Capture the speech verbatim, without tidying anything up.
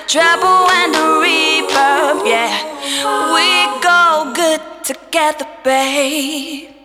treble and the reverb, yeah. We go good together, babe.